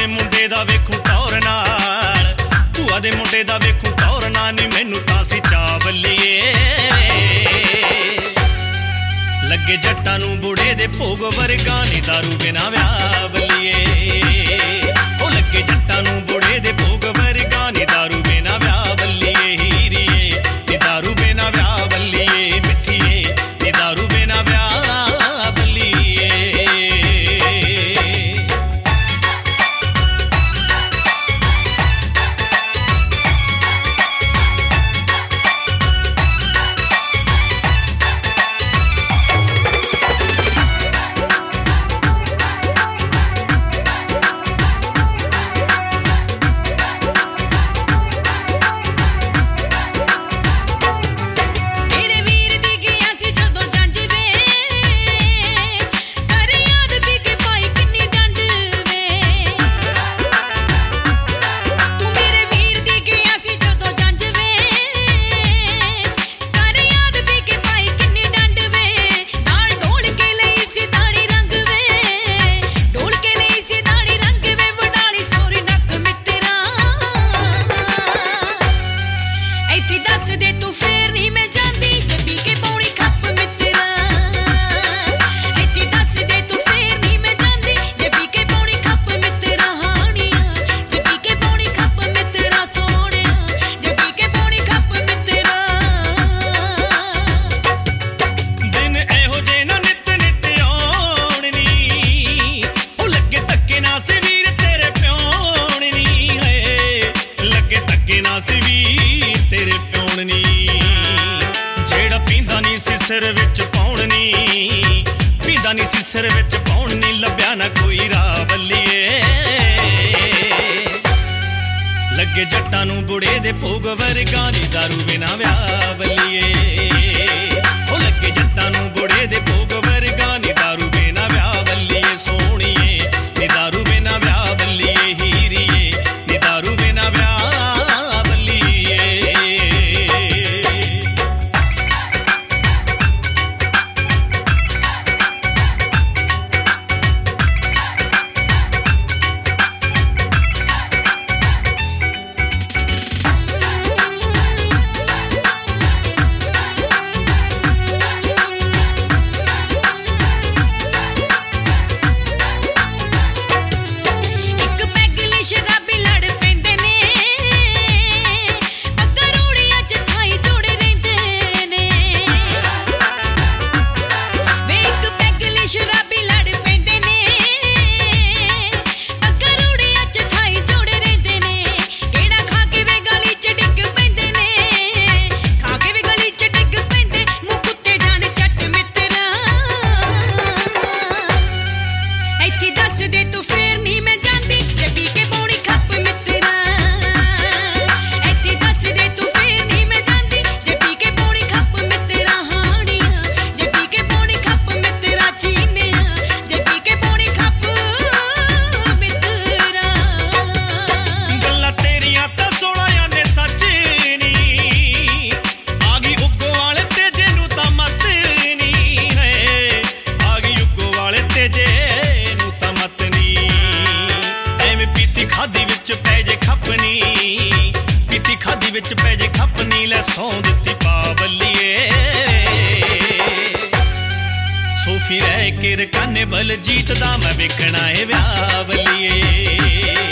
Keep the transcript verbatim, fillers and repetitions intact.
ਦੇ ਮੁੰਡੇ ਦਾ ਵੇਖੂ ਟੌਰ ਨਾਲ, ਭੂਆ ਦੇ ਮੁੰਡੇ ਦਾ ਵੇਖੂ ਟੌਰ ਨਾਲ ਨੀ ਮੈਨੂੰ ਤਾਂ ਸੀ ਚਾਵਲੀਏ। ਲੱਗੇ ਜੱਟਾਂ ਨੂੰ ਬੁੜੇ ਦੇ ਭੋਗ ਵਰਗਾ ਨੀ ਦਾਰੂ ਬਿਨਾ ਵਿਆਹ ਬੱਲੀਏ। ਉਹ ਲੱਗੇ ਜੱਟਾਂ ਨੂੰ ਬੁੜੇ ਦੇ ਭੋਗ ਵਰਗਾ ਨੀ ਦਾਰੂ ਬਿਨਾ ਵਿਆਹ ਬੱਲੀਏ। ਹੀਰੀਏ ਨੀ ਦਾਰੂ ਬਿਨਾ ਵਿਆਹ ਬੱਲੀਏ, ਮਿੱਠੀਏ ਨੀ ਦਾਰੂ ਬਿਨਾ ਵਿਆਹ ਬੱਲੀਏ। ਜਿਹੜਾ ਪੀਂਦਾ ਨੀ ਸੀ ਸਿਰ ਵਿੱਚ ਪਾਉਣ ਨੀ, ਪੀਂਦਾ ਨੀ ਸੀ ਸਿਰ ਵਿੱਚ ਪਾਉਣ ਨੀ, ਲੱਭਿਆ ਨਾ ਕੋਈ ਰਾਹ ਬੱਲੀਏ। ਲੱਗੇ ਜੱਟਾਂ ਨੂੰ ਬੁੜੇ ਦੇ ਭੋਗ ਵਰਗਾ ਨੀ ਦਾਰੂ ਬਿਨਾ ਵਿਆਹ ਬੱਲੀਏ। ਉਹ ਲੱਗੇ ਜੱਟਾਂ ਨੂੰ ਬੁੜੇ ਦੇ ਭੋਗ ਵਰਗਾ ਨੀ ਦਾਰੂ ਬਿਨਾ ਵਿਆਹ ਬੱਲੀਏ। ਸੋਹਣੀਏ ਨੀ ਦਾਰੂ ਬਿਨਾ ਵਿਆਹ ਬੱਲੀਏ, ਹੀਰੀਏ ਨੀ ਦਾਰੂ ਬਿਨਾ ਵਿਆਹ ਖਾਦੀ ਵਿੱਚ ਪੈ ਜੇ ਖਪਨੀ, ਪੀਤੀ ਖਾਦੀ ਵਿੱਚ ਪੈ ਜੇ ਖਪਨੀ, ਲੈ ਸੌਂ ਦਿੱਤੀ ਪਾ ਬੱਲੀਏ। ਸੋਫੀ ਰਹਿ ਕੇ ਰਕਾਨੇ ਬਲਜੀਤ ਦਾ ਮੈਂ ਵੇਖਣਾ ਏ ਵਿਆਹ ਬੱਲੀਏ।